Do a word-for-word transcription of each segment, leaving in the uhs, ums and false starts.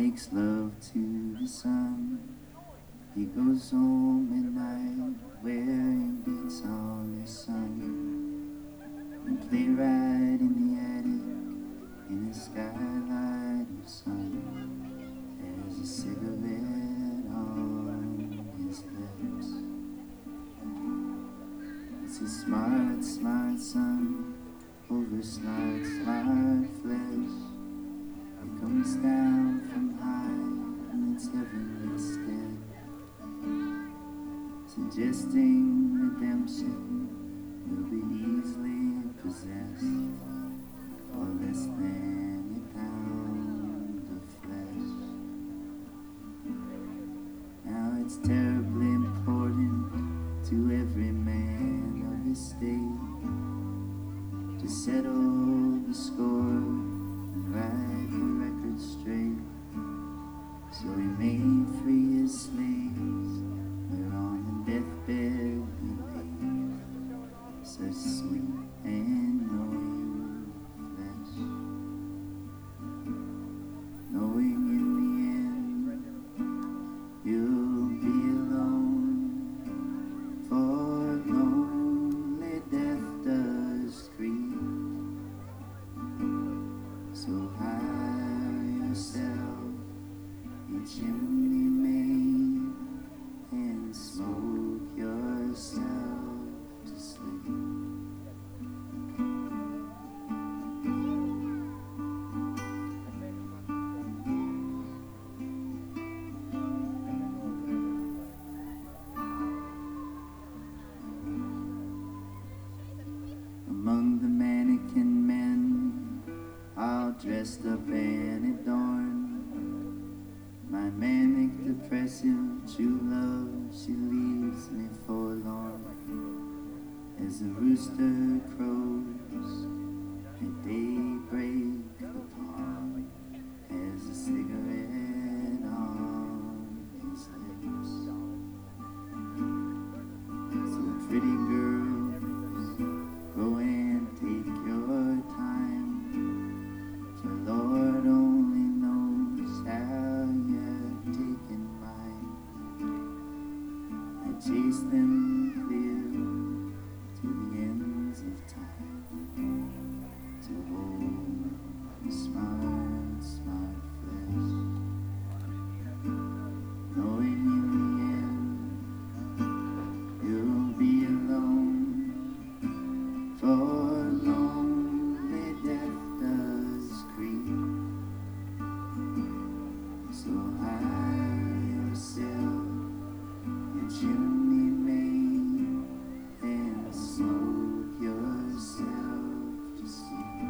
makes love to the sun. He goes home at night wearing beats on his son. And play right in the attic in a skylight of sun. There's a cigarette on his lips. It's a smart, smart son over smart, smart flesh. It comes down from high and it's heavenly stead, suggesting redemption will be easily possessed for less than a pound of flesh. Now it's terribly important to every man of his state to settle the score and write the record straight, so he may free his slaves where on the deathbed he laid such sweet and knowing flesh, knowing in the end you'll be alone, for lonely death does creep. So hire yourself a chimney made and smoke yourself to sleep. Among the mannequin men, all dressed up and adorned, my manic depressive true love, she leaves me forlorn. As a rooster crows at daybreak, the pawn has a cigarette on his lips. So pretty girls, go and take your time, for Lord only knows how you're taking mine. I chase them clear to the ends of time, to hold the smart, smart flesh, knowing in the end you'll be alone, for lonely death does creep. So hire yourself a chimney made and smoke yourself to sleep.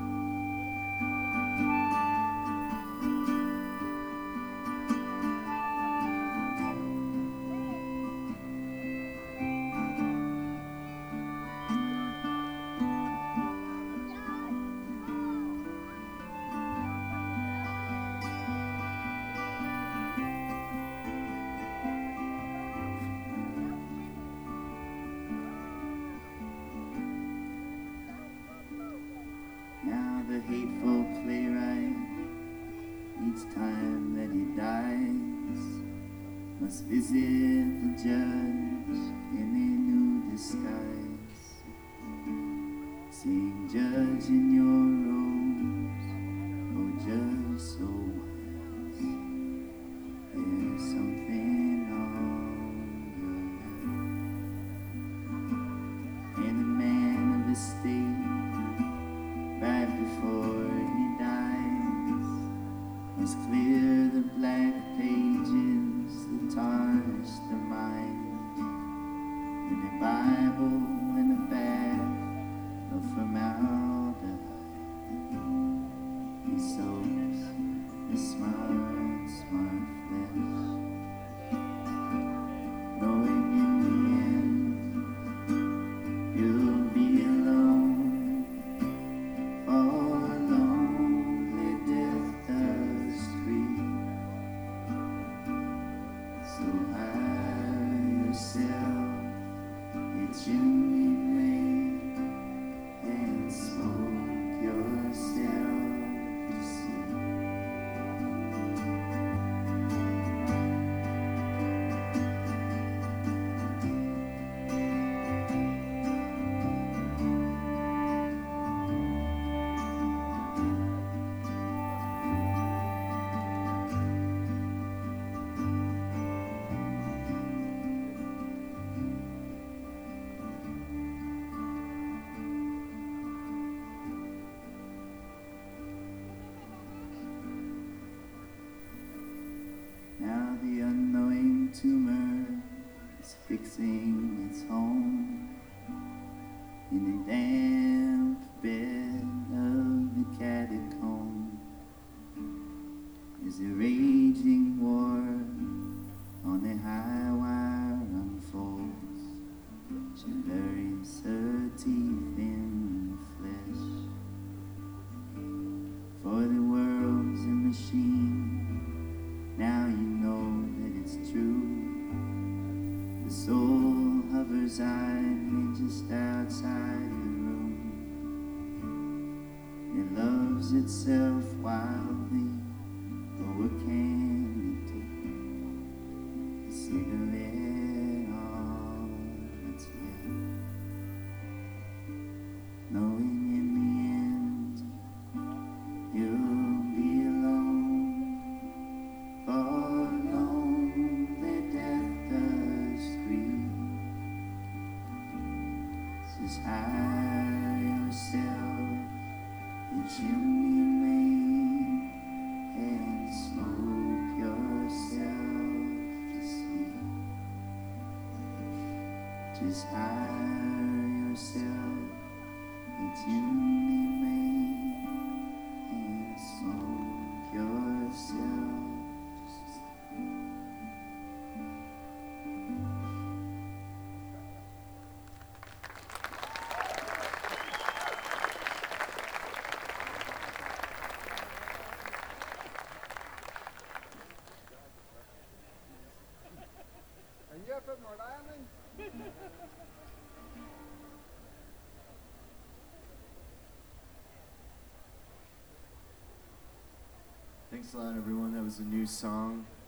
Now the hateful playwright, each time that he dies, must visit the judge in a new disguise, saying, "Judge, in your robes, oh judge so wise, there's something on your lip." And the man of the state, right before he dies, must clear the black pages that tarnish the mind, in a Bible and a bag of formaldehyde. He soaks the smart, smart flesh, knowing in the end you'll be alone, for lonely death does creep. So hire yourself a chimney made and smoke yourself to sleep. fixing its home in the damp bed of the catacomb. As the raging war on the high wire unfolds, she buries her teeth in the flesh. For the world's a machine, now you know that it's true. The soul hovers idly just outside the room. It loves itself wildly, but what can it do? A cigarette on its lip, knowing in the end you'll be alone. For lonely death does grieve. Says hide yourself, the chimney made, and smoke yourself to sleep. Just hide yourself, the chimney made, and smoke yourself to sleep. Are you up in Rhode Island? Thanks a lot, everyone. That was a new song